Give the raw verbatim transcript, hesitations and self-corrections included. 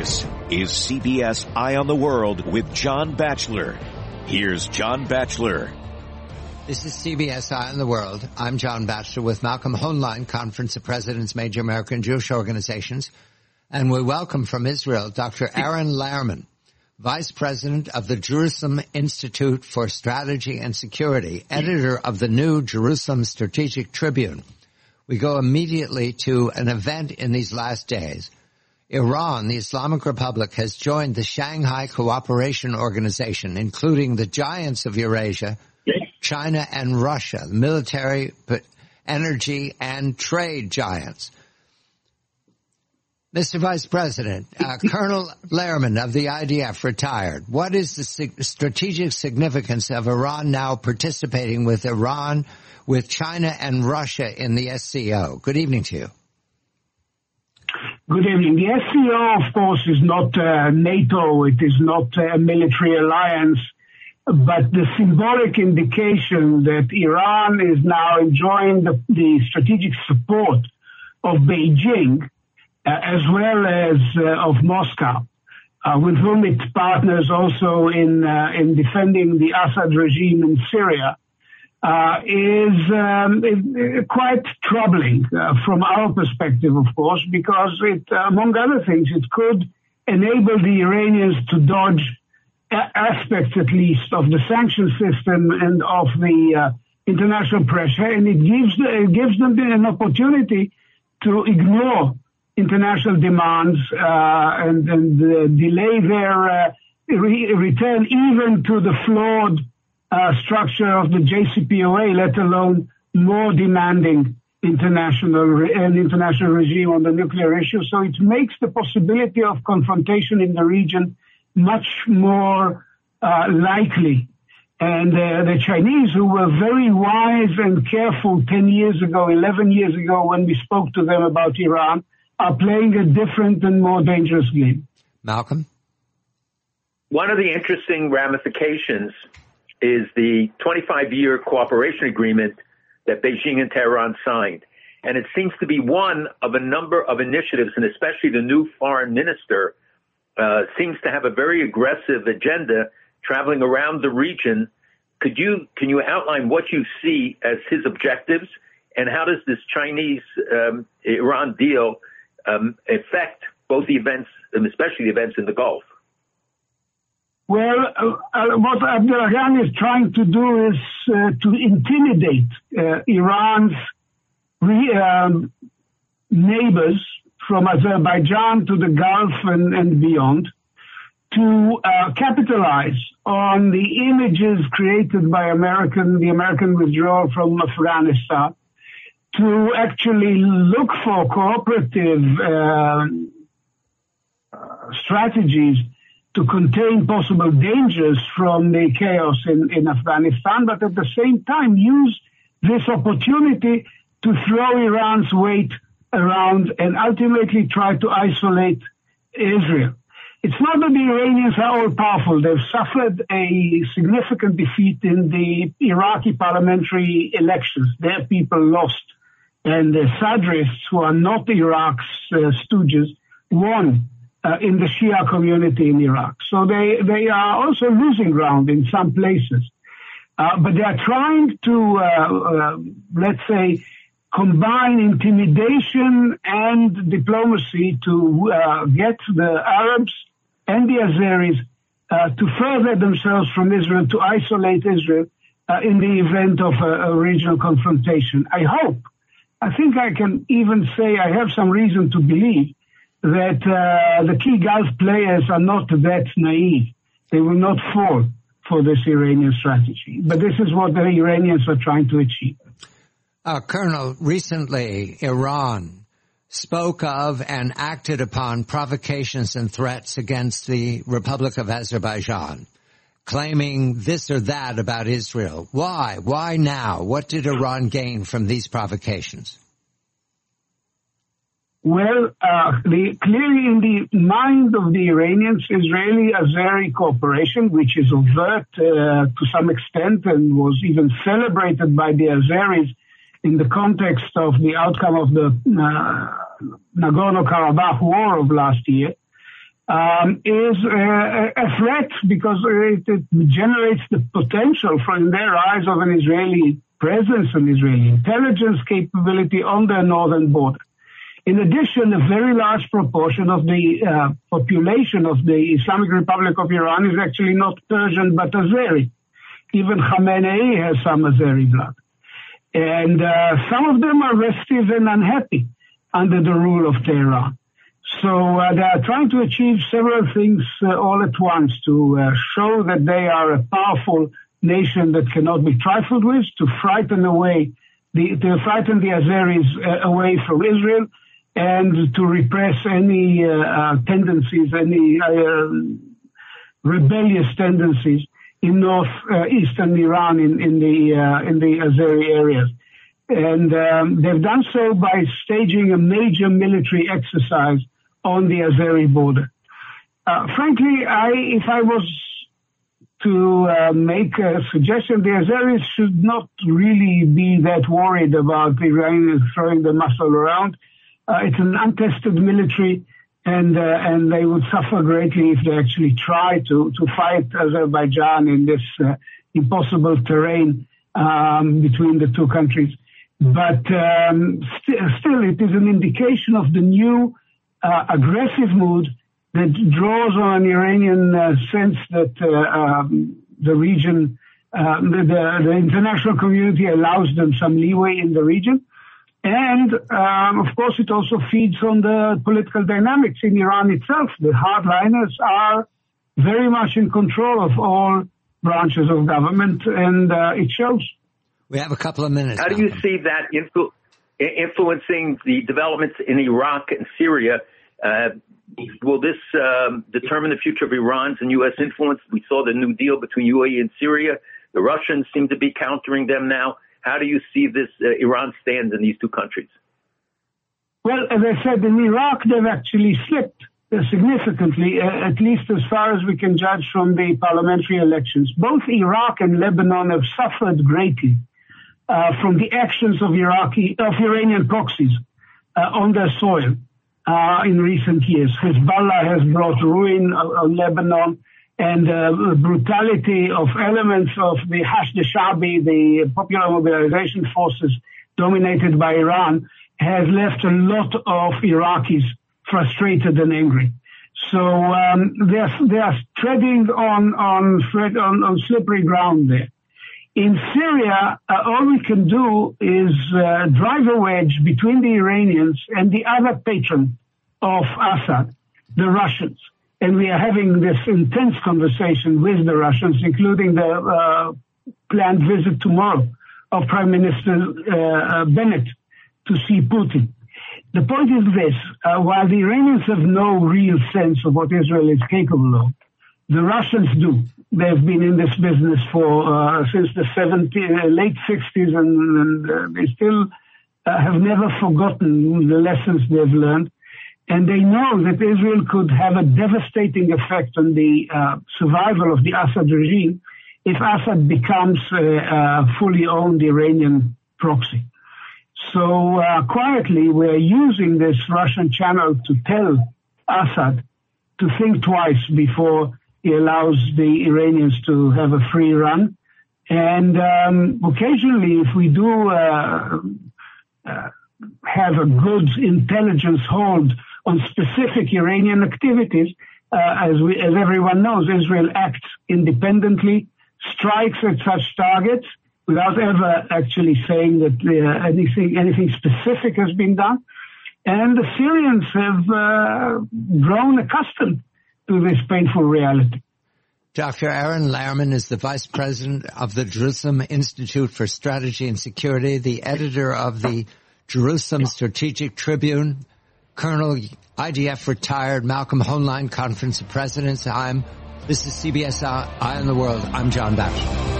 This is C B S Eye on the World with John Batchelor. Here's John Batchelor. This is C B S Eye on the World. I'm John Batchelor with Malcolm Hoenlein, Conference of Presidents, Major American Jewish Organizations. And we welcome from Israel Doctor Aaron Lehrman, Vice President of the Jerusalem Institute for Strategy and Security, editor of the new Jerusalem Strategic Tribune. We go immediately to an event in these last days. Iran, the Islamic Republic, has joined the Shanghai Cooperation Organization, including the giants of Eurasia, China and Russia, military, energy, and trade giants. Mister Vice President, uh, Colonel Lehrman of the I D F retired. What is the sig- strategic significance of Iran now participating with Iran, with China and Russia in the S C O? Good evening to you. Good evening. The S C O, of course, is not uh, NATO. It is not a military alliance. But the symbolic indication that Iran is now enjoying the, the strategic support of Beijing, uh, as well as uh, of Moscow, uh, with whom it partners also in uh, in defending the Assad regime in Syria, uh, is um, it, quite troubling uh, from our perspective, of course, because it, uh, among other things, it could enable the Iranians to dodge aspects, at least, of the sanction system and of the uh, international pressure, and it gives it gives them an opportunity to ignore international demands uh, and, and uh, delay their uh, re- return even to the flawed uh, structure of the J C P O A, let alone more demanding international re- an international regime on the nuclear issue. So it makes the possibility of confrontation in the region much more uh, likely. And uh, the Chinese, who were very wise and careful ten years ago, eleven years ago, when we spoke to them about Iran, are playing a different and more dangerous game. Malcolm? One of the interesting ramifications is the twenty-five year cooperation agreement that Beijing and Tehran signed. And it seems to be one of a number of initiatives, and especially the new foreign minister Uh, seems to have a very aggressive agenda traveling around the region. Could you can you outline what you see as his objectives, and how does this Chinese um, Iran deal um, affect both the events, and especially the events in the Gulf? Well, uh, uh, what Abdurrahman is trying to do is uh, to intimidate uh, Iran's re- um, neighbors, from Azerbaijan to the Gulf and, and beyond, to uh, capitalize on the images created by American, the American withdrawal from Afghanistan, to actually look for cooperative uh, strategies to contain possible dangers from the chaos in, in Afghanistan, but at the same time use this opportunity to throw Iran's weight around and ultimately try to isolate Israel. It's not that the Iranians are all powerful. They've suffered a significant defeat in the Iraqi parliamentary elections. Their people lost. And the Sadrists, who are not Iraq's uh, stooges, won uh, in the Shia community in Iraq. So they, they are also losing ground in some places. Uh, but they are trying to, uh, uh, let's say, combine intimidation and diplomacy to uh, get the Arabs and the Azeris uh, to further themselves from Israel, to isolate Israel uh, in the event of a, a regional confrontation. I hope, I think I can even say I have some reason to believe that uh, the key Gulf players are not that naive. They will not fall for this Iranian strategy. But this is what the Iranians are trying to achieve. Uh, Colonel, recently Iran spoke of and acted upon provocations and threats against the Republic of Azerbaijan, claiming this or that about Israel. Why? Why now? What did Iran gain from these provocations? Well, uh, the, clearly in the mind of the Iranians, Israeli-Azeri cooperation, which is overt uh, to some extent and was even celebrated by the Azeris in the context of the outcome of the uh, Nagorno-Karabakh war of last year, um, is a, a threat because it, it generates the potential for, in their eyes, of an Israeli presence, an Israeli intelligence capability on their northern border. In addition, a very large proportion of the uh, population of the Islamic Republic of Iran is actually not Persian but Azeri. Even Khamenei has some Azeri blood. And uh, some of them are restive and unhappy under the rule of Tehran. So uh, they are trying to achieve several things uh, all at once, to uh, show that they are a powerful nation that cannot be trifled with, to frighten away the, to frighten the Azeris uh, away from Israel, and to repress any uh, uh, tendencies, any uh, rebellious tendencies in northeastern uh, Iran, in, in the uh, in the Azeri areas. And um, they've done so by staging a major military exercise on the Azeri border. Uh, frankly, I, if I was to uh, make a suggestion, the Azeris should not really be that worried about the Iranians throwing the muscle around. Uh, it's an untested military, and uh, and they would suffer greatly if they actually try to, to fight Azerbaijan in this uh, impossible terrain um, between the two countries. But um, st- still, it is an indication of the new uh, aggressive mood that draws on an Iranian uh, sense that uh, um, the region, uh, the, the, the international community allows them some leeway in the region. And, um, of course, it also feeds on the political dynamics in Iran itself. The hardliners are very much in control of all branches of government, and uh, it shows. We have a couple of minutes. How do you see that influ- influencing the developments in Iraq and Syria? Uh, will this um, determine the future of Iran's and U S influence? We saw the New Deal between U A E and Syria. The Russians seem to be countering them now. How do you see this uh, Iran stand in these two countries? Well, as I said, in Iraq, they've actually slipped uh, significantly, uh, at least as far as we can judge from the parliamentary elections. Both Iraq and Lebanon have suffered greatly uh, from the actions of Iraqi, of Iranian proxies uh, on their soil uh, in recent years. Hezbollah has brought ruin on Lebanon. And uh, brutality of elements of the Hashd Sha'bi, the popular mobilization forces dominated by Iran, has left a lot of Iraqis frustrated and angry. So um, they are they are treading on on, on on slippery ground there. In Syria, uh, all we can do is uh, drive a wedge between the Iranians and the other patron of Assad, the Russians. And we are having this intense conversation with the Russians, including the uh, planned visit tomorrow of Prime Minister uh, Bennett to see Putin. The point is this, uh, while the Iranians have no real sense of what Israel is capable of, the Russians do. They've been in this business for uh, since the seventies, uh, late sixties, and, and uh, they still uh, have never forgotten the lessons they've learned. And they know that Israel could have a devastating effect on the uh, survival of the Assad regime if Assad becomes a, a fully owned Iranian proxy. So uh, quietly, we're using this Russian channel to tell Assad to think twice before he allows the Iranians to have a free run. And um, occasionally, if we do uh, uh, have a good intelligence hold on specific Iranian activities, uh, as we, as everyone knows, Israel acts independently, strikes at such targets without ever actually saying that uh, anything anything specific has been done. And the Syrians have uh, grown accustomed to this painful reality. Doctor Aaron Lehrman is the Vice President of the Jerusalem Institute for Strategy and Security, the editor of the Jerusalem Strategic Tribune, Colonel I D F retired Malcolm Hoenlein, Conference of Presidents. I'm, this is C B S Eye on the World. I'm John Batchelor.